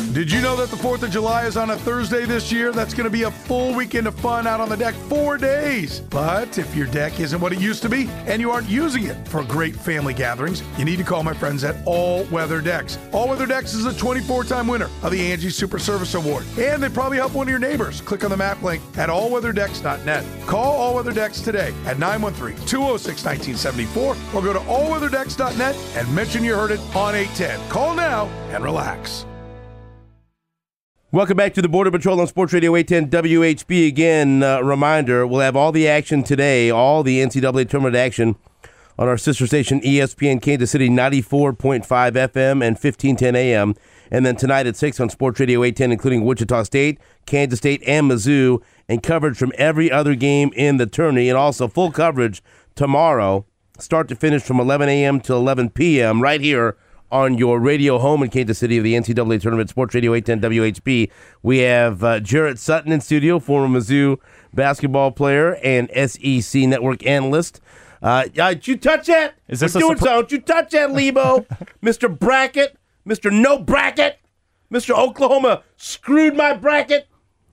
Did you know that the 4th of July is on a Thursday this year? That's going to be a full weekend of fun out on the deck, 4 days. But if your deck isn't what it used to be and you aren't using it for great family gatherings, you need to call my friends at All Weather Decks. All Weather Decks is a 24-time winner of the Angie Super Service Award. And they probably help one of your neighbors. Click on the map link at allweatherdecks.net. Call All Weather Decks today at 913-206-1974 or go to allweatherdecks.net and mention you heard it on 810. Call now and relax. Welcome back to the Border Patrol on Sports Radio 810 WHB. Again, reminder, we'll have all the action today, all the NCAA tournament action on our sister station ESPN Kansas City 94.5 FM and 1510 AM. And then tonight at 6 on Sports Radio 810, including Wichita State, Kansas State, and Mizzou, and coverage from every other game in the tourney. And also full coverage tomorrow, start to finish from 11 a.m. to 11 p.m. right here on your radio home in Kansas City of the NCAA Tournament, Sports Radio 810 WHB. We have Jarrett Sutton in studio, former Mizzou basketball player and SEC Network analyst. Did you touch that? Is this Don't you touch that, Lebo. Mr. Bracket, Mr. No Bracket, Mr. Oklahoma screwed my bracket.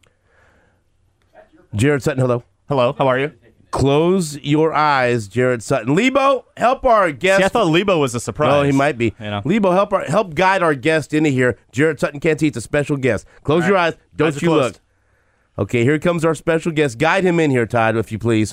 Jarrett Sutton, hello. Hello, how are you? Close your eyes, Jarrett Sutton. Lebo, help our guest. See, I thought Lebo was a surprise. Oh, he might be. You know. Lebo, help guide our guest into here. Jarrett Sutton can't see. It's a special guest. Close your eyes. Don't Eyes are you look. closed. Okay, here comes our special guest. Guide him in here, Todd, if you please.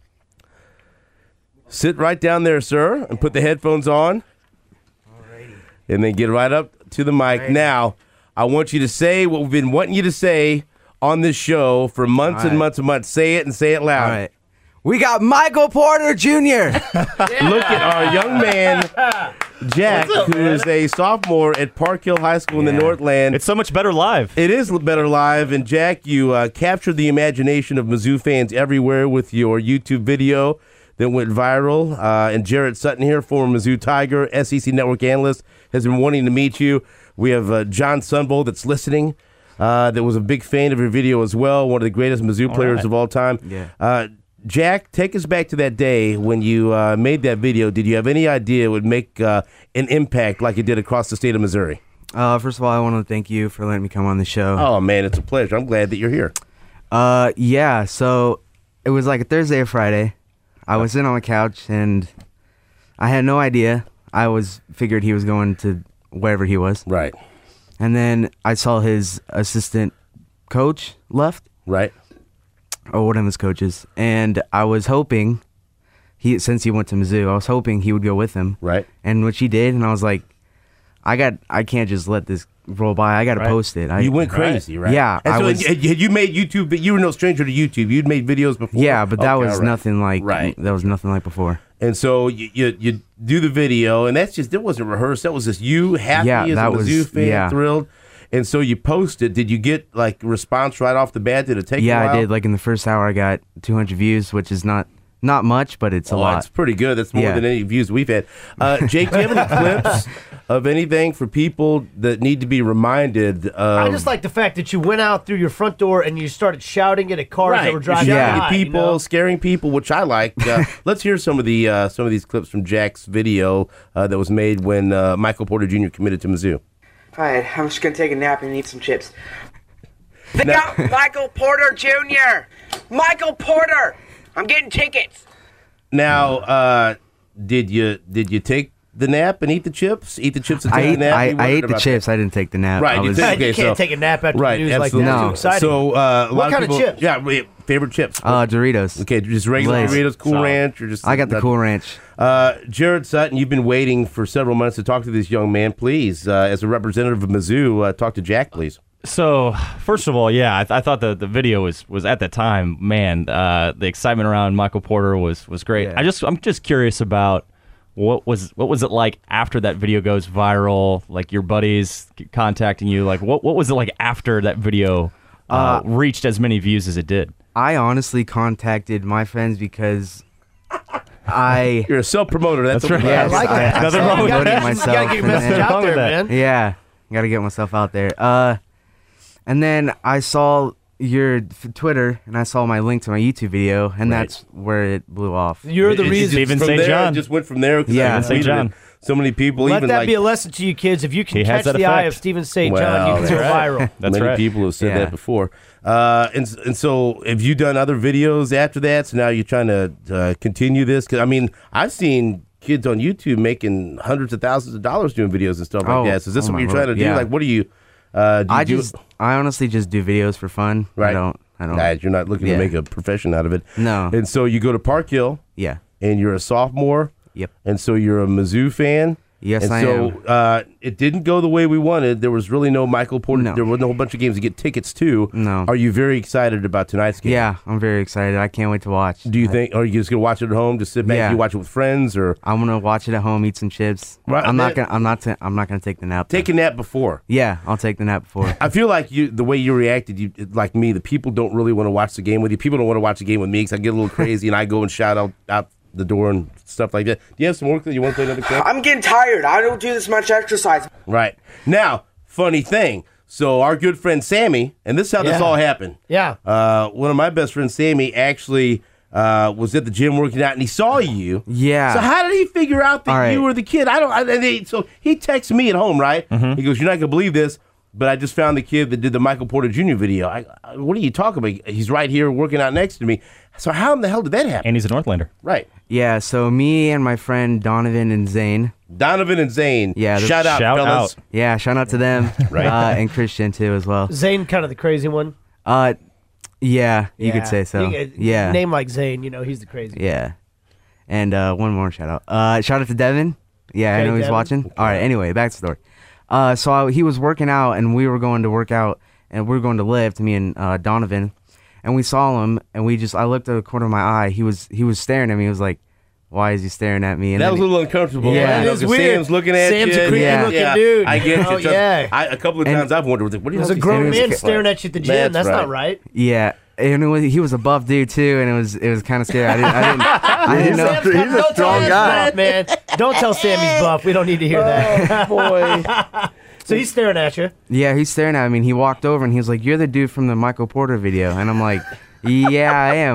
Sit right down there, sir, and put the headphones on. Alrighty. And then get right up to the mic. Now, I want you to say what we've been wanting you to say on this show for months and months and months. Say it and say it loud. All right. We got Michael Porter Jr. Look at our young man, Jack, who is a sophomore at Park Hill High School in the Northland. It's so much better live. It is better live. And, Jack, you captured the imagination of Mizzou fans everywhere with your YouTube video that went viral. And Jarrett Sutton here, former Mizzou Tiger, SEC Network analyst, has been wanting to meet you. We have John Sunbolt that's listening. That was a big fan of your video as well, one of the greatest Mizzou players of all time. Yeah. Jack, take us back to that day when you made that video. Did you have any idea it would make an impact like it did across the state of Missouri? First of all, I want to thank you for letting me come on the show. Oh, man, it's a pleasure. I'm glad that you're here. Yeah, so it was like a Thursday or Friday. I was sitting on the couch, and I had no idea. Figured he was going to wherever he was. Right. And then I saw his assistant coach left. Right. Or one of his coaches. And I was hoping, since he went to Mizzou, I was hoping he would go with him. Right. And which he did, and I was like, I can't just let this roll by. I got to post it. You went crazy, right? Yeah. And so you made YouTube, but you were no stranger to YouTube. You'd made videos before. Yeah, but that was nothing like that was nothing like before. And so you do the video, and it wasn't rehearsed. That was just you happy as a Mizzou fan, thrilled. And so you posted. Did you get like response right off the bat? Did it take a while? Yeah, I did. Like in the first hour, I got 200 views, which is not much, but it's a lot. It's pretty good. That's more than any views we've had. Jake, do you have any clips of anything for people that need to be reminded of? I just like the fact that you went out through your front door and you started shouting at cars that were driving by. People, scaring people, which I like. Let's hear some of these clips from Jack's video that was made when Michael Porter Jr. committed to Mizzou. All right, I'm just going to take a nap and eat some chips. Pick up Michael Porter Jr. Michael Porter! I'm getting tickets. Now, did you take the nap and eat the chips? Eat the chips and take the nap? I ate the chips. I didn't take the nap. Right. You can't take a nap after the news like that. No. Too exciting. So, what kind of chips? Yeah, favorite chips. Doritos. Okay, just regular Doritos, Cool Ranch, or just. I got the Cool Ranch. Jarrett Sutton, you've been waiting for several months to talk to this young man. Please, as a representative of Mizzou, talk to Jack, please. So, first of all, yeah, I thought the video was at that time, man, the excitement around Michael Porter was great. Yeah. I'm just curious about what was it like after that video goes viral, like your buddies contacting you, like what was it like after that video reached as many views as it did? I honestly contacted my friends because You're a self-promoter. That's right. Yeah, I like that. Nothing wrong with that. You gotta get your message out there, man. Yeah, got to get myself out there. And then I saw your Twitter, and I saw my link to my YouTube video, and that's where it blew off. You're the reason. Stephen From St. there, John. it just went from there. Yeah. St. John. so many people. Let even that like, be a lesson to you kids. If you can He has catch that the eye effect. of Stephen St. John, Well, you can go that's viral. That's many right. people have said Yeah. that before. And so have you done other videos after that? So now you're trying to continue this? Because, I mean, I've seen kids on YouTube making hundreds of thousands of dollars doing videos and stuff like Oh, that. So is this oh what my you're trying to Lord, do? yeah. Like, what do you do? I honestly just do videos for fun. Right. I don't. You're not looking to Yeah. make a profession out of it. No. And so you go to Park Hill, Yeah. and you're a sophomore. Yep. And so you're a Mizzou fan. Yes, and I so it didn't go the way we wanted. There was really no Michael Porter. No. There wasn't a whole bunch of games to get tickets to. No. Are you very excited about tonight's game? Yeah, I'm very excited. I can't wait to watch. Do you think? Are you just gonna watch it at home? Just sit back? Yeah. You watch it with friends, or I'm gonna watch it at home, eat some chips. Right, I'm not that- gonna. I'm not gonna take the nap. though. take a nap before? Yeah, I'll take the nap before. I feel like the way you reacted, like me. The people don't really want to watch the game with you. People don't want to watch the game with me because I get a little crazy and I go and shout out the door and stuff like that. Do you have some work that you want to play another clip? I'm getting tired. I don't do this much exercise. Right. Now, funny thing. So our good friend Sammy, and this is how this Yeah. all happened. Yeah. One of my best friends, Sammy, actually was at the gym working out, and he saw you. Yeah. So how did he figure out that All right. you were the kid? So he texts me at home, right? Mm-hmm. He goes, "You're not gonna believe this, but I just found the kid that did the Michael Porter Jr. video. What are you talking about? He's right here working out next to me. So how in the hell did that happen? And he's a Northlander. Right. Yeah. So me and my friend Donovan and Zane. Donovan and Zane. Yeah, the- Shout out, Shout fellas. out. Yeah. Shout out to them. Right. And Christian too as well. Zane, kind of the crazy one. Yeah. You could say so. Yeah. Name like Zane, he's the crazy one. Yeah. And one more shout out. Shout out to Devin. Yeah, Okay, I know he's Devin. watching. All right. Anyway, back to the story. So he was working out, and we were going to work out, and we were going to lift. Me and Donovan, and we saw him, and I looked at the corner of my eye. He was staring at me. He was like, "Why is he staring at me?" And That then was a little uncomfortable. Yeah, right? it is 'Cause weird. Sam's looking at Sam's you. a creepy looking dude. I get Oh, you. yeah. A couple of And- times I've wondered, what do you There's a think grown Sam's man looking staring like? at you at the gym. That's not right. yeah. And he was a buff dude too, and it was kind of scary. I didn't know. Sam's He's a don't strong tell guy. Sam's buff, man. Don't tell Sam he's buff. We don't need to hear that. Boy. So he's staring at you. Yeah, he's staring at me, and he walked over, and he was like, "You're the dude from the Michael Porter video," and I'm like, "Yeah, I am.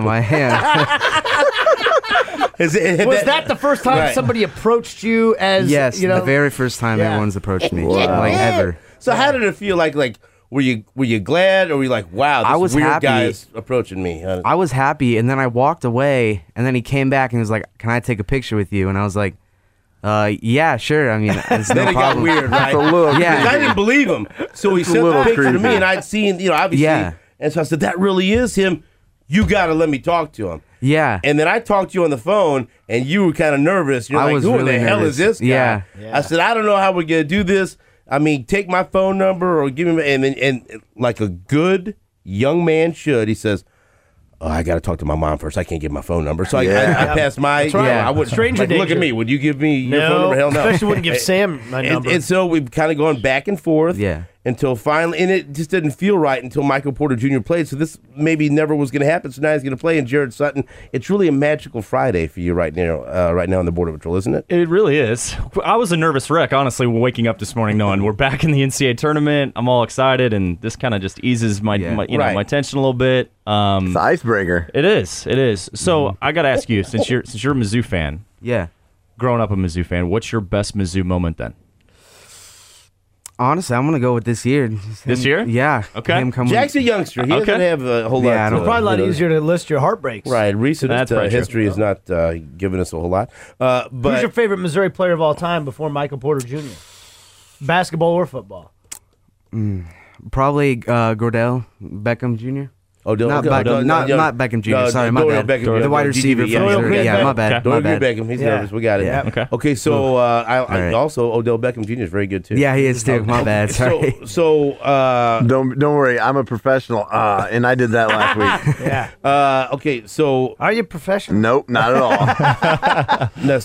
Was Was that the first time Right. somebody approached you as Yes, you know? the very first time Yeah. everyone's approached me, Wow. like ever. So how did it feel like were you glad, or were you like, wow, this I was weird happy. guy is approaching me? I was happy, and then I walked away, and then he came back and was like, "Can I take a picture with you?" And I was like, "Yeah, sure. I mean, it's no Then it got problem." weird, right? It's a little Yeah. Because I didn't believe him. So he sent the little picture to me, creepy. and I'd seen, obviously. Yeah. And so I said, that really is him. You got to let me talk to him. Yeah. And then I talked to you on the phone, and you were kind of nervous. You're I like, was who really the hell nervous. is this guy? Yeah. I said, I don't know how we're going to do this. I mean, take my phone number or give me, and like a good young man should, he says, "Oh, I got to talk to my mom first. I can't give my phone number." So I passed my. That's right. I would Stranger like, look at danger. me. Would you give me your No, phone number? Hell no. especially wouldn't give Sam my number. And so we've kind of gone back and forth. Yeah. Until finally, and it just didn't feel right until Michael Porter Jr. played. So this maybe never was going to happen. So now he's going to play in Jared Sutton. It's really a magical Friday for you right now on the Border Patrol, isn't it? It really is. I was a nervous wreck, honestly, waking up this morning knowing we're back in the NCAA tournament. I'm all excited, and this kind of just eases my Right. my tension a little bit. It's the icebreaker. It is. It is. So I got to ask you, since you're a Mizzou fan, Yeah. growing up a Mizzou fan, what's your best Mizzou moment then? Honestly, I'm gonna go with this year. This year? Yeah. Okay. Him coming. Jack's a youngster. He Okay. doesn't have a whole Yeah, lot. I don't- Probably a lot easier to list your heartbreaks. Right. Recent That's probably true. history has not given us a whole lot. Who's But your favorite Missouri player of all time before Michael Porter Jr.? Basketball or football? Probably Gordell Beckham Jr. Odell, Not Odell, Beckham- Odell, not- no, not Beckham Jr., no, sorry, my Dorian bad. Beckham, The wide receiver GBB, from yeah, Missouri. yeah, Yeah, my bad. Okay. My Dorian bad. Beckham. He's Yeah. nervous. We got it. Yeah. Okay. Okay. So I right. also Odell Beckham Jr. is very good too. Yeah, he is too. My bad. Sorry. So Don't worry, I'm a professional, and I did that last week. Yeah. okay. So Are you professional? Nope, not at all. now,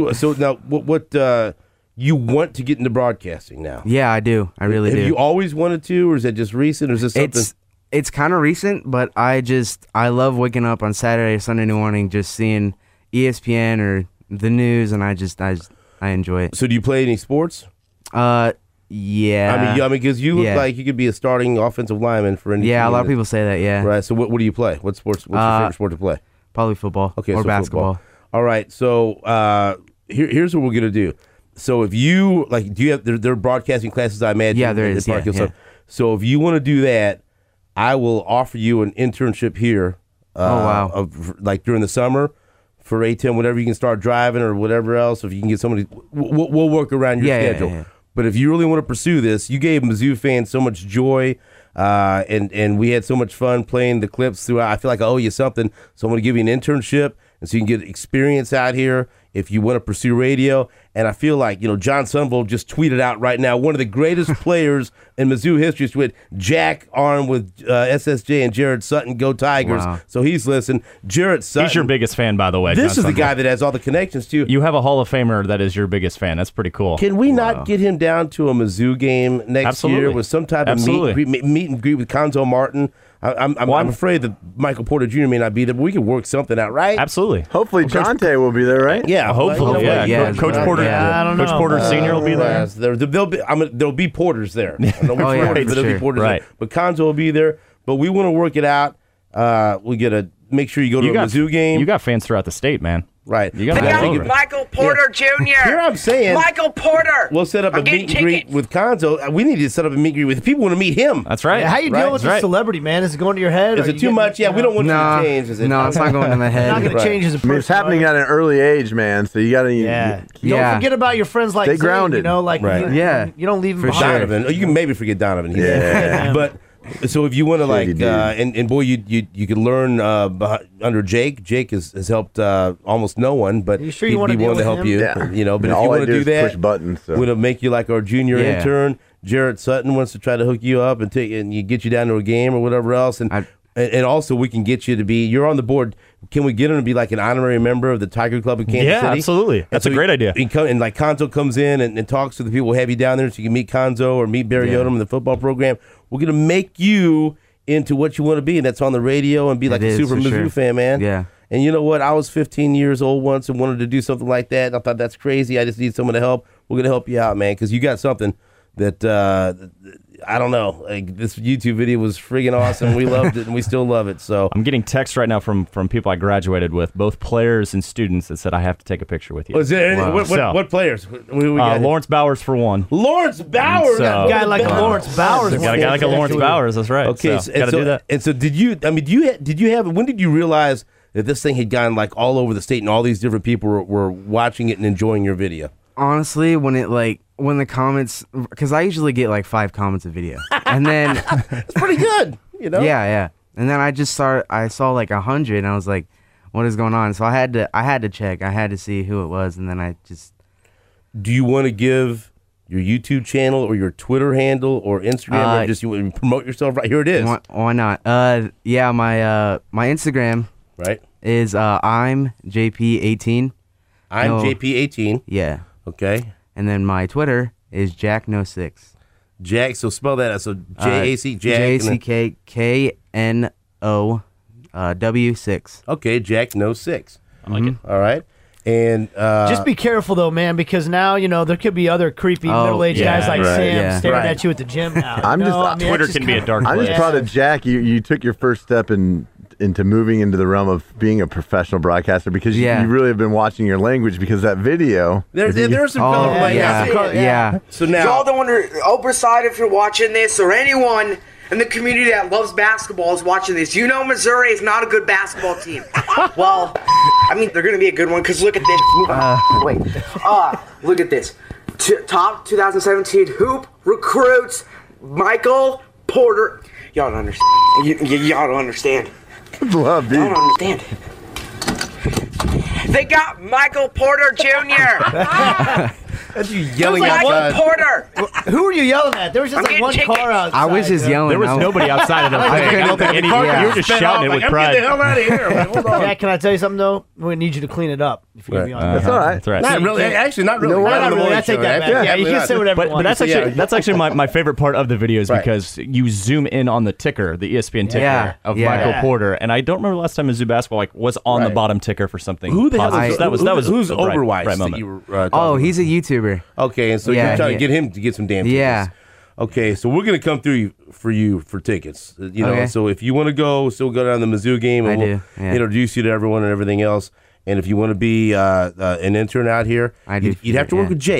what you want to get into broadcasting now? Yeah, I do. I really Have do. you always wanted to, or is it just recent, or is this something? It's kind of recent, but I love waking up on Saturday or Sunday morning just seeing ESPN or the news, and I enjoy it. So do you play any sports? Yeah. I mean, because you look yeah. like you could be a starting offensive lineman for any. Yeah, a team lot of that- people say that. Yeah. Right. So what do you play? What sports? What's your favorite sport to play? Probably football Okay, or so basketball. football. All right. So here's what we're gonna do. So if you like, do you have there are broadcasting classes? I imagine. Yeah, there is, yeah, Parkhill yeah. stuff. So if you want to do that, I will offer you an internship here. Wow. Like during the summer for A10, whatever you can start driving or whatever else. If you can get somebody, we'll work around your schedule. Yeah. But if you really want to pursue this, you gave Mizzou fans so much joy, and we had so much fun playing the clips throughout. I feel like I owe you something, so I'm going to give you an internship, and so you can get experience out here if you want to pursue radio. And I feel like, John Sunvold just tweeted out right now, one of the greatest players in Mizzou history is with Jack armed with SSJ and Jared Sutton. Go Tigers. Wow. So he's listening. Jared Sutton. He's your biggest fan, by the way. This John is the Sunvold. guy that has all the connections to. You have a Hall of Famer that is your biggest fan. That's pretty cool. Can we not get him down to a Mizzou game next Absolutely. year with some type of meet and greet with Conzo Martin? I'm afraid that Michael Porter Jr. may not be there, but we can work something out, right? Absolutely. Hopefully, Jonte will be there, right? Yeah, Hopefully, yeah. Coach Porter. I don't know. Coach Porter Senior will be there. There'll be Porters there. There'll be yeah, Porters, for but there'll be sure. Porters Right. there. But Conzo will be there. But we want to work it out. We get to make sure you go to a Mizzou game. You got fans throughout the state, man. Right. You got They them all got over. Michael Porter Jr. Here I'm saying, Michael Porter. we'll set up I'm a getting meet and greet tickets. with Conzo. We need to set up a meet and greet with people who want to meet him. That's right. How you Right, deal with right. a celebrity, man? Is it going to your head? Is Are it you too getting- much? Yeah, we don't want you No, to change. Is it? no, it's not going to my You're head. not going Right. to change as a I person. mean, it's happening right? at an early age, man. So you got to. Yeah. Yeah. Don't forget about your friends like Stay Zane, grounded. like Right. you don't leave them For behind. sure. Donovan. Oh, you can maybe forget Donovan. Yeah. But so if you want to Shady dude. and boy, you can learn under Jake. Jake has helped almost no one, but Are you sure you he'd wanna be deal willing to with help him? you. Yeah. But if All you I want to do is that, push buttons. So. we're gonna make you like our junior Yeah. intern. Jared Sutton wants to try to hook you up and get you down to a game or whatever else, and also we can get you to be. You're on the board. Can we get him to be like an honorary member of the Tiger Club of Kansas Yeah, City? absolutely. That's a great idea. And like Conzo comes in and talks to the people. We'll have you down there so you can meet Conzo or meet Barry Odom in the football program. We're gonna make you into what you want to be, and that's on the radio and be like a is, super for Mizzou sure. fan, man. Yeah. And you know what? I was 15 years old once and wanted to do something like that. And I thought that's crazy. I just need someone to help. We're gonna help you out, man, because you got something that I don't know. Like this YouTube video was friggin' awesome. We loved it, and we still love it. So I'm getting texts right now from people I graduated with, both players and students, that said I have to take a picture with you. is there any, Wow. what players? Who we got? Lawrence Bowers for one. Lawrence Bowers. So- Got A guy like Lawrence Bowers. Got a guy like a Lawrence Bowers. That's right. Okay, so, gotta do that. And so, did you? I mean, did you have? When did you realize that this thing had gone like all over the state and all these different people were watching it and enjoying your video? Honestly, when the comments, because I usually get like 5 comments a video, and then It's pretty good, you know. yeah, and then I saw like 100, and I was like, what is going on? So I had to check, I had to see who it was, and then I just. Do you want to give your YouTube channel or your Twitter handle or Instagram or just you want to promote yourself? Right here it is. Why not? Yeah, my Instagram Right. is I'm JP18. I'm No. JP18. Yeah, Okay. and then my Twitter is Jack06. Jack. So spell that out. So JAC Jack. and then- JCKKNOW6. Okay, Jack No 6. I like it. All right. And Just be careful though, man, because now there could be other creepy Oh, middle-aged yeah, guys like right, Sam yeah. staring Right. at you at the gym now. I'm just- I mean, Twitter that's can be a kinda- dark I'm just place. proud of Jack. You took your first step into moving into the realm of being a professional broadcaster because Yeah. you really have been watching your language because that video. there's some Oh, colorful yeah, yeah. yeah. So To now all the Oprah side, if you're watching this, or anyone in the community that loves basketball is watching this, you know Missouri is not a good basketball team. Well, I mean, they're going to be a good one because look at this. Wait. Look at this. Top 2017 hoop recruits Michael Porter. Y'all don't understand. Y'all don't understand. Love, dude. Y'all don't understand. They got Michael Porter Jr. that's you yelling Michael outside. Porter. Who are you yelling at? There was just I'm like getting one tickets. car outside. I was just yelling. There was nobody outside of the thing. I don't think any. Yeah. You were just shouting it with I'm pride. getting the hell out of here. Man. Hold on. Jack, can I tell you something though? We need you to clean it up. If you're gonna be Right. honest. That's all right. That's right. Not really. Actually, not really. You know what? Not really. I take that back. Yeah, you can say whatever you But want. that's actually my favorite part of the videos Right. because you zoom in on the ticker, the ESPN ticker Yeah, of yeah. Michael Yeah. Porter, and I don't remember the last time Mizzou basketball was on the Right. bottom ticker for something. Who the hell positive. is that was who's the right Overweiss that moment. you were Oh, talking he's a YouTuber. about? Okay, and so Yeah, you're trying to he- get him to get some damn tickets. Yeah. Okay, so we're gonna come through for you for tickets. You know, Okay. so if you want to go, still go down to the Mizzou game, and I we'll do, yeah. introduce you to everyone and everything else. And if you want to be an intern out here, I do, you'd have to work yeah. with Jake.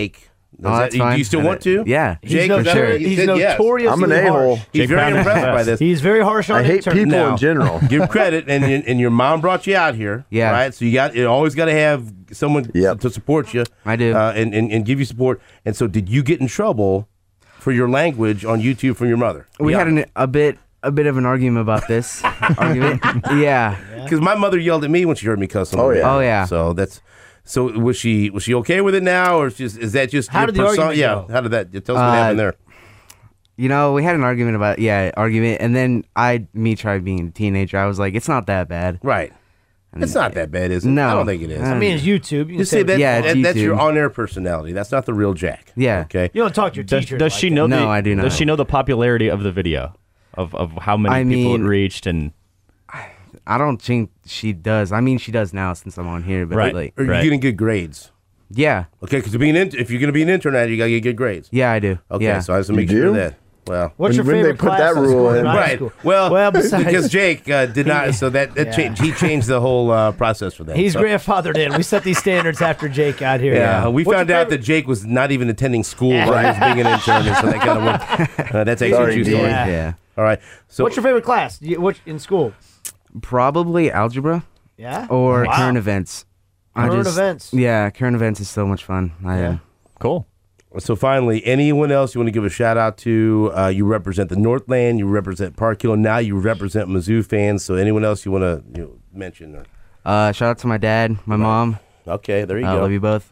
that's fine. Do you still want to? Yeah. Jake, He's, for sure. He he's said yes. notoriously I'm an a-hole. harsh. He's very impressed by this. He's very harsh on I hate interns. people Now, in general. Give credit, and your mom brought you out here. Yeah. Right. So you always got to have someone to support you. I do. And give you support. And so, did you get in trouble for your language on YouTube from your mother? We had a bit of an argument about this. Yeah. Because my mother yelled at me when she heard me cuss. Oh, yeah. Oh, yeah. So was she okay with it now, or is that just How your did the argument Yeah. go? How did that? Tell us what happened there. We had an argument about and then me tried being a teenager. I was like, it's not that bad. Right. It's not that bad, is it? No. I don't think it is. I mean, it's YouTube. You can Just say that. Yeah, it's that's your YouTube. on-air personality. That's not the real Jack. Yeah. Okay. You don't talk to your teachers. Does she know? No, I do not. Does she know the popularity of the video, of how many people it reached? And I don't think she does. I mean, she does now since I'm on here. But Right. like, Are you Right. getting good grades? yeah, Okay, because if you're going to be an intern, you got to get good grades. yeah, I do. Okay, yeah. so I have to make You sure do? of that. Well, What's your when they favorite put class that in rule school, in. high right. school? Well, besides, because Jake did not, so he changed the whole process for that. he's so. grandfathered in. We set these standards after Jake got here. Yeah, we What's found your out that favorite- Jake was not even attending school while he was being an intern, and so that kind of went. That's actually a Sorry, true dude. story. Yeah. Yeah. All right. So What's your favorite class? What in school? Probably algebra Yeah. or Wow. current events. Current events. Yeah, current events is so much fun. cool. So finally, anyone else you want to give a shout out to? You represent the Northland, you represent Park Hill, now you represent Mizzou fans. So anyone else you want to mention? Shout out to my dad, my mom. Okay, there you I go. love you both.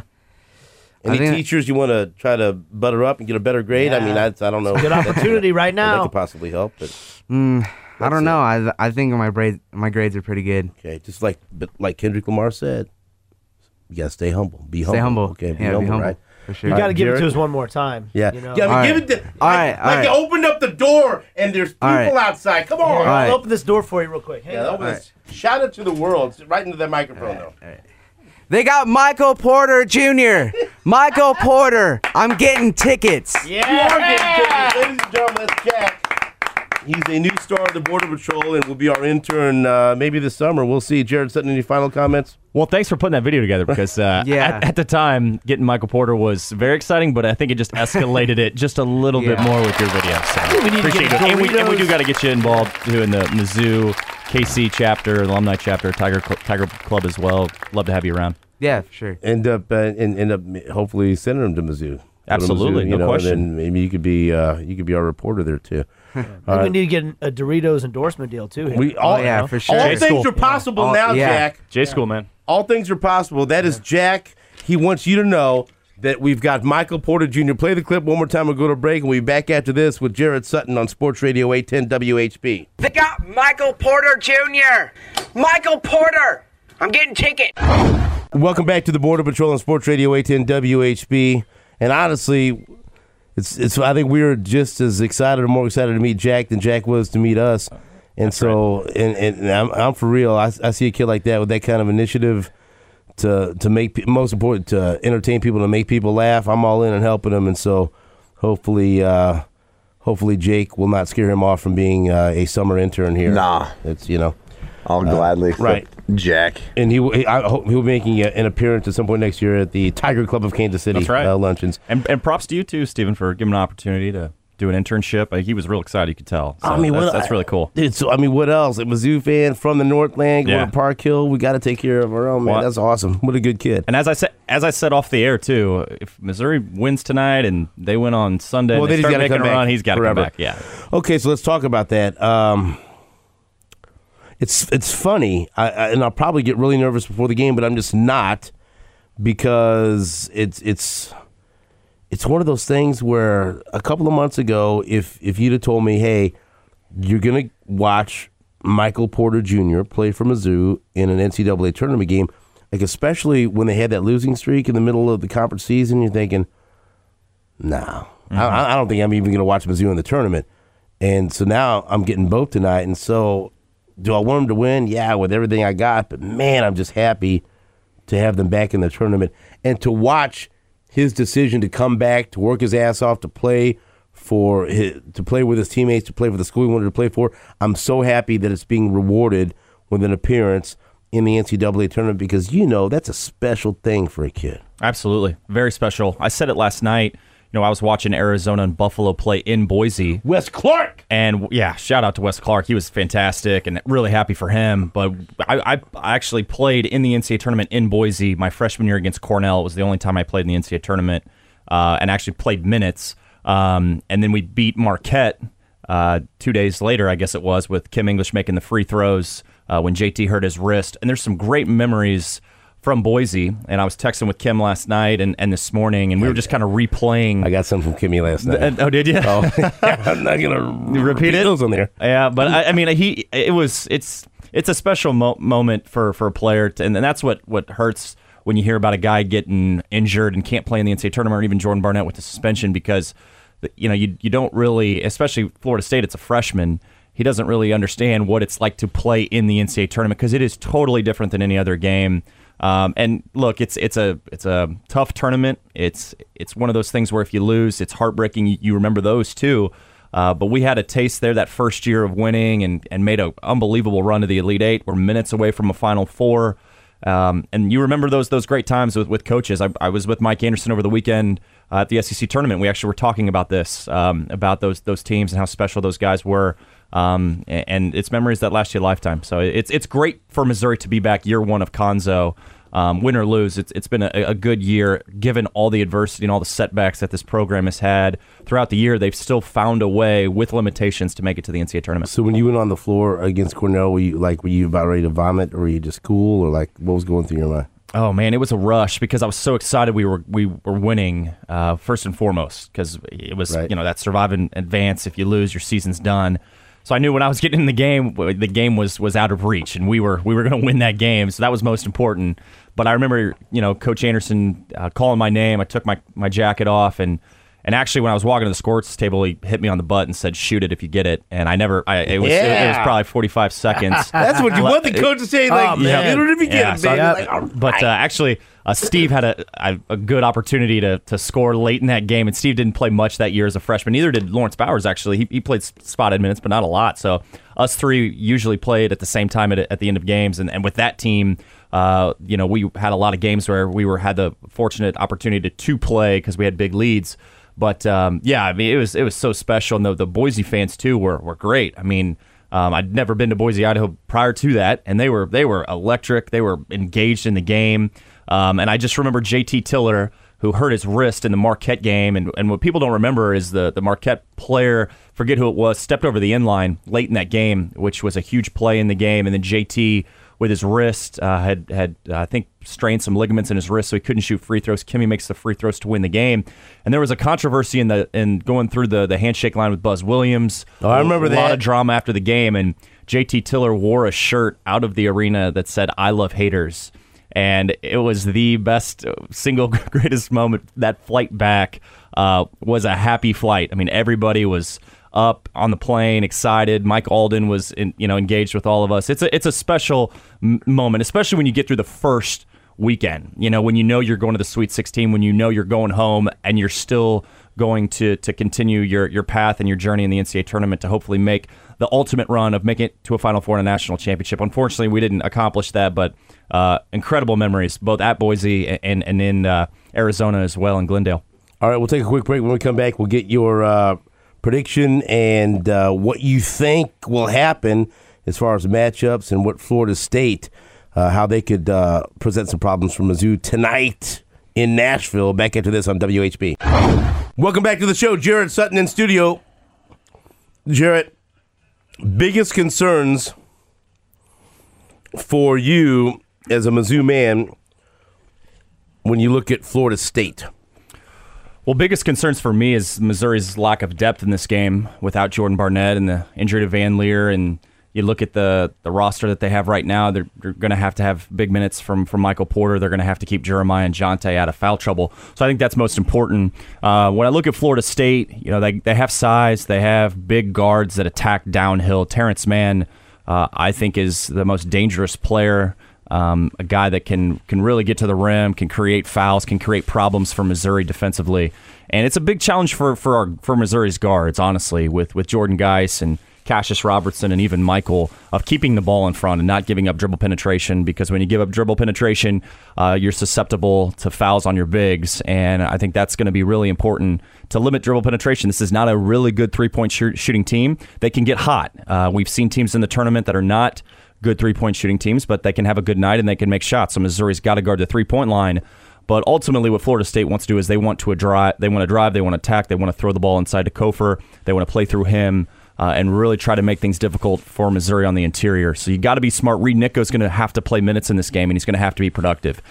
Any I think- teachers you want to try to butter up and get a better grade? I mean, I don't know. Good opportunity right That now. could possibly help, but I don't know. I think my grades are pretty good. okay, just like Kendrick Lamar said, you gotta stay humble. Be humble. Stay humble. Okay, be Yeah, humble, be humble. right? For sure. You got to give it Jared? to us one more time. Yeah, You know? yeah. I mean, All give right. it to All like, right, all like you right. opened up the door and there's people All right. outside. Come on. Here, right. I'll open this door for you real quick. Hang Yeah, on. open this. Shout out to the world. Right into that microphone, though. They got Michael Porter Jr. Michael Porter. I'm getting tickets. You are getting tickets. Ladies and gentlemen, that's Jack. He's a new star of the Border Patrol and will be our intern maybe this summer. We'll see. Jared Sutton, any final comments? Well, thanks for putting that video together because Yeah. at the time, getting Michael Porter was very exciting, but I think it just escalated it just a little bit Yeah. more with your video. So we need to appreciate get it. And we Doritos. do got to get you involved too in the Mizzou KC chapter, alumni chapter, Tiger Club as well. Love to have you around. Yeah, for sure. End up hopefully sending him to Mizzou. Go to Absolutely, Mizzou, no and question. then maybe you could be our reporter there too. I think we need to get a Doritos endorsement deal too. Here. We all yeah, for sure. All Jay things School. are possible Yeah. now, Yeah. Jack. J School, man. All things are possible. That is Jack. He wants you to know that we've got Michael Porter Jr. Play the clip one more time. We'll go to break, and we'll be back after this with Jared Sutton on Sports Radio 810 WHB. They got Michael Porter Jr. Michael Porter. I'm getting ticket. Welcome back to the Border Patrol on Sports Radio 810 WHB. And honestly, it's. I think we were just as excited or more excited to meet Jack than Jack was to meet us. And so, and I'm for real. I see a kid like that with that kind of initiative to make, most important, to entertain people, to make people laugh. I'm all in and helping him. And so, hopefully Jake will not scare him off from being a summer intern here. Nah. It's I'll gladly accept right. Jack. And I hope he'll be making an appearance at some point next year at the Tiger Club of Kansas City. That's right. Luncheons. And props to you too, Stephen, for giving an opportunity to do an internship. He was real excited, you could tell. So that's really cool. Dude, so what else? A Mizzou fan from the Northland, going to Park Hill. We got to take care of our own, man. Well, That's awesome. What a good kid. And as I said off the air too, if Missouri wins tonight and they win on Sunday, Well, and they then he's start gotta making come a run, back he's got to come forever. back. Yeah. Okay, so let's talk about that. It's funny, and I'll probably get really nervous before the game, but I'm just not, because it's one of those things where a couple of months ago, if you'd have told me, hey, you're gonna watch Michael Porter Jr. play for Mizzou in an NCAA tournament game, like especially when they had that losing streak in the middle of the conference season, you're thinking, no, I don't think I'm even gonna watch Mizzou in the tournament. And so now I'm getting both tonight, and so. Do I want them to win? Yeah, with everything I got. But, man, I'm just happy to have them back in the tournament. And to watch his decision to come back, to work his ass off, to play with his teammates, to play for the school he wanted to play for. I'm so happy that it's being rewarded with an appearance in the NCAA tournament? Because that's a special thing for a kid. Absolutely. Very special. I said it last night. I was watching Arizona and Buffalo play in Boise. Wes Clark! And, yeah, shout out to Wes Clark. He was fantastic and really happy for him. But I actually played in the NCAA tournament in Boise my freshman year against Cornell. It was the only time I played in the NCAA tournament and actually played minutes. And then we beat Marquette 2 days later, I guess it was, with Kim English making the free throws when JT hurt his wrist. And there's some great memories from Boise, and I was texting with Kim last night and this morning, and we were just kind of replaying. I got some from Kimmy last night. Oh, did you? Oh, I'm not gonna repeat it. Those on there. Yeah, but I mean, it's a special moment for a player, and that's what hurts when you hear about a guy getting injured and can't play in the NCAA tournament, or even Jordan Barnett with the suspension, because you don't really, especially Florida State. It's a freshman. He doesn't really understand what it's like to play in the NCAA tournament because it is totally different than any other game. And look, it's a tough tournament. It's one of those things where if you lose, it's heartbreaking. You remember those too. But we had a taste there that first year of winning and made an unbelievable run to the Elite Eight. We're minutes away from a Final Four. And you remember those great times with coaches. I was with Mike Anderson over the weekend at the SEC tournament. We actually were talking about this, about those teams and how special those guys were. And it's memories that last you a lifetime. So it's great for Missouri to be back year one of Conzo. Win or lose, it's been a good year given all the adversity and all the setbacks that this program has had throughout the year. They've still found a way with limitations to make it to the NCAA tournament. So when you went on the floor against Cornell, were you about ready to vomit, or were you just cool, or what was going through your mind? Oh man, it was a rush because I was so excited we were winning first and foremost, because it was that survive and advance. If you lose, your season's done. So I knew when I was getting in the game was out of reach, and we were going to win that game. So that was most important. But I remember, Coach Anderson calling my name. I took my jacket off, and actually when I was walking to the scores table, he hit me on the butt and said, "Shoot it if you get it." And it was probably 45 seconds. That's what you want the coach to say. Shoot it if you get it, baby. But actually, Steve had a good opportunity to score late in that game, and Steve didn't play much that year as a freshman. Neither did Lawrence Bowers, actually. He played spotted minutes, but not a lot. So us three usually played at the same time at the end of games, and with that team, we had a lot of games where we had the fortunate opportunity to play because we had big leads. But it was so special, and the Boise fans too were great. I mean, I'd never been to Boise, Idaho prior to that, and they were electric. They were engaged in the game, and I just remember JT Tiller, who hurt his wrist in the Marquette game, and what people don't remember is the Marquette player, forget who it was, stepped over the end line late in that game, which was a huge play in the game, and then JT, with his wrist, had I think strained some ligaments in his wrist, so he couldn't shoot free throws. Kimmy makes the free throws to win the game, and there was a controversy in going through the handshake line with Buzz Williams. Oh, I remember that. A lot of drama after the game, and JT Tiller wore a shirt out of the arena that said "I love haters," and it was the best, single greatest moment. That flight back was a happy flight. I mean, everybody was up on the plane, excited. Mike Alden was engaged with all of us. It's a special moment, especially when you get through the first weekend. When you're going to the Sweet 16, when you're going home, and you're still going to continue your path and your journey in the NCAA tournament to hopefully make the ultimate run of making it to a Final Four and a national championship. Unfortunately, we didn't accomplish that, but incredible memories, both at Boise and in Arizona as well, in Glendale. All right, we'll take a quick break. When we come back, we'll get your prediction and what you think will happen as far as matchups and what Florida State, how they could present some problems for Mizzou tonight in Nashville. Back into this on WHB. Welcome back to the show. Jarrett Sutton in studio. Jarrett, biggest concerns for you as a Mizzou man when you look at Florida State? Well, biggest concerns for me is Missouri's lack of depth in this game without Jordan Barnett and the injury to Van Leer. And you look at the roster that they have right now, they're going to have big minutes from Michael Porter. They're going to have to keep Jeremiah and Jonte out of foul trouble. So I think that's most important. When I look at Florida State, they have size. They have big guards that attack downhill. Terrence Mann, I think, is the most dangerous player. A guy that can really get to the rim, can create fouls, can create problems for Missouri defensively, and it's a big challenge for Missouri's guards, honestly, with Jordan Geis and Cassius Robertson and even Michael of keeping the ball in front and not giving up dribble penetration, because when you give up dribble penetration, you're susceptible to fouls on your bigs, and I think that's going to be really important to limit dribble penetration. This is not a really good three-point shooting team. They can get hot. We've seen teams in the tournament that are not good three-point shooting teams, but they can have a good night and they can make shots. So Missouri's got to guard the three-point line. But ultimately, what Florida State wants to do is they want to drive, they want to attack, they want to throw the ball inside to Kofor, they want to play through him, and really try to make things difficult for Missouri on the interior. So you got to be smart. Reed Nicko's going to have to play minutes in this game, and he's going to have to be productive.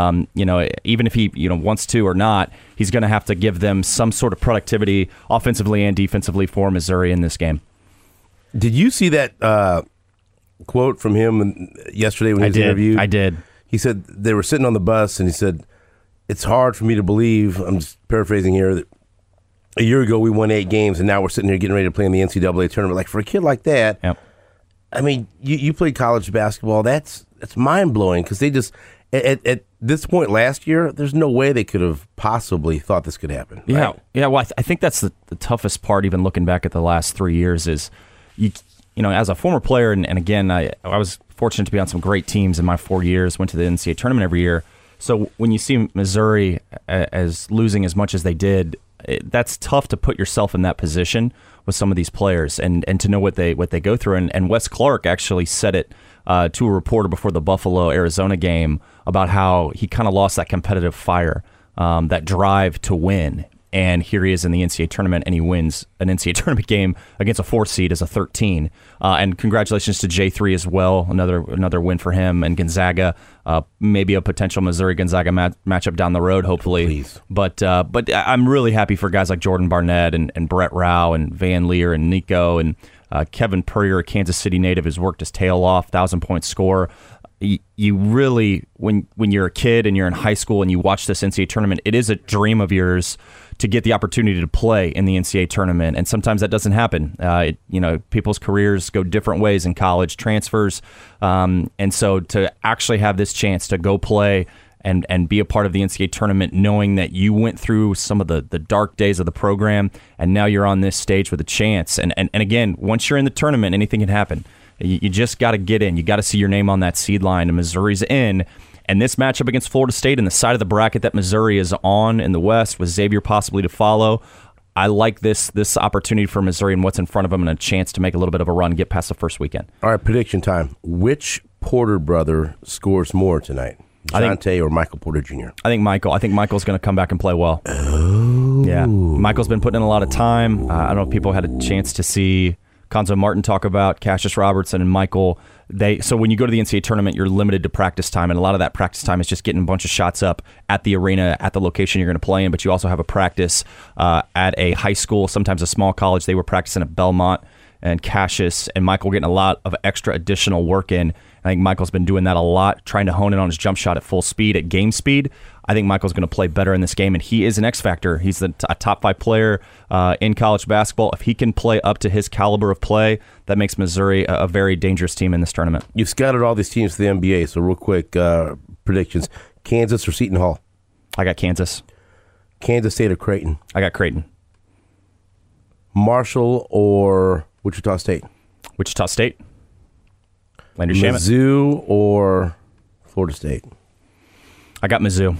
Even if he wants to or not, he's going to have to give them some sort of productivity offensively and defensively for Missouri in this game. Did you see that quote from him yesterday when he was interviewed? I did. He said they were sitting on the bus, and he said, "It's hard for me to believe," I'm just paraphrasing here, that a year ago we won 8 games, and now we're sitting here getting ready to play in the NCAA tournament. Like, for a kid like that, yep. I mean, you played college basketball. That's mind-blowing, because they just, at this point last year, there's no way they could have possibly thought this could happen. Right? Yeah. Well, I think that's the toughest part, even looking back at the last 3 years, is as a former player, and again, I was fortunate to be on some great teams in my 4 years, went to the NCAA tournament every year. So when you see Missouri as losing as much as they did, that's tough to put yourself in that position with some of these players and to know what they go through. And Wes Clark actually said it to a reporter before the Buffalo-Arizona game about how he kind of lost that competitive fire, that drive to win. And here he is in the NCAA tournament, and he wins an NCAA tournament game against a 4 seed as a 13. And congratulations to J3 as well, another win for him. And Gonzaga, maybe a potential Missouri-Gonzaga matchup down the road, hopefully. Please. But I'm really happy for guys like Jordan Barnett and Brett Rao and Van Leer and Nico and Kevin Purrier, a Kansas City native, has worked his tail off, 1,000-point scorer. You really, when you're a kid and you're in high school and you watch this NCAA tournament, it is a dream of yours to get the opportunity to play in the NCAA tournament, and sometimes that doesn't happen. People's careers go different ways in college, transfers, and so to actually have this chance to go play and be a part of the NCAA tournament, knowing that you went through some of the dark days of the program, and now you're on this stage with a chance. And again, once you're in the tournament, anything can happen. You just got to get in. You got to see your name on that seed line, and Missouri's in. And this matchup against Florida State and the side of the bracket that Missouri is on in the West, with Xavier possibly to follow, I like this opportunity for Missouri and what's in front of them, and a chance to make a little bit of a run, get past the first weekend. All right, prediction time. Which Porter brother scores more tonight? Jonte or Michael Porter Jr.? I think Michael. I think Michael's going to come back and play well. Oh. Yeah. Michael's been putting in a lot of time. I don't know if people had a chance to see Konzo Martin talk about Cassius Robertson and Michael. So when you go to the NCAA tournament, you're limited to practice time, and a lot of that practice time is just getting a bunch of shots up at the arena, at the location you're going to play in, but you also have a practice at a high school, sometimes a small college. They were practicing at Belmont, and Cassius and Michael getting a lot of extra additional work in. I think Michael's been doing that a lot, trying to hone in on his jump shot at full speed, at game speed. I think Michael's going to play better in this game, and he is an X factor. He's a top 5 player in college basketball. If he can play up to his caliber of play, that makes Missouri a very dangerous team in this tournament. You've scouted all these teams to the NBA, so real quick predictions. Kansas or Seton Hall? I got Kansas. Kansas State or Creighton? I got Creighton. Marshall or Wichita State? Wichita State. Landry Shamet. Mizzou or Florida State? I got Mizzou.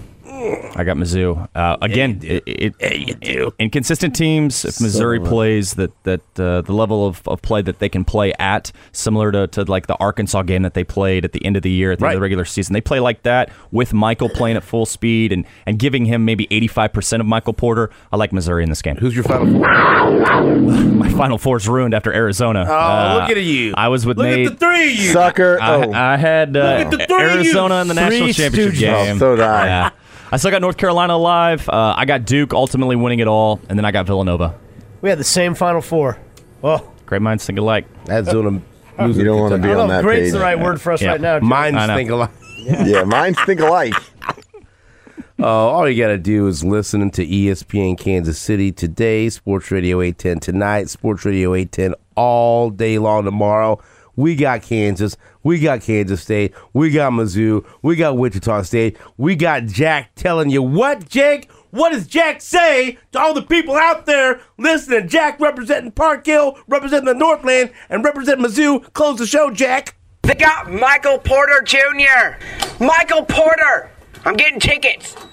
Again, inconsistent teams. If Missouri plays the level of play that they can play at, similar to like the Arkansas game that they played at the end of the year, at the end of the regular season, they play like that with Michael playing at full speed and giving him maybe 85% of Michael Porter. I like Missouri in this game. Who's your Final Four? My Final Four is ruined after Arizona. Look at you. I was with Look Nate. At the three of you. Sucker. I had Arizona in the national championship game. Oh, so did I. Yeah. I still got North Carolina alive. I got Duke ultimately winning it all, and then I got Villanova. We had the same Final Four. Oh, great minds think alike. That's Zona. You don't want to be on that great's page. the right word for us right now. Minds think alike. Yeah, minds think alike. All you got to do is listen to ESPN Kansas City today, Sports Radio 810 tonight, Sports Radio 810 all day long tomorrow. We got Kansas. We got Kansas State. We got Mizzou. We got Wichita State. We got Jack telling you what, Jake? what does Jack say to all the people out there listening? Jack representing Park Hill, representing the Northland, and representing Mizzou. Close the show, Jack. They got Michael Porter Jr. Michael Porter. I'm getting tickets.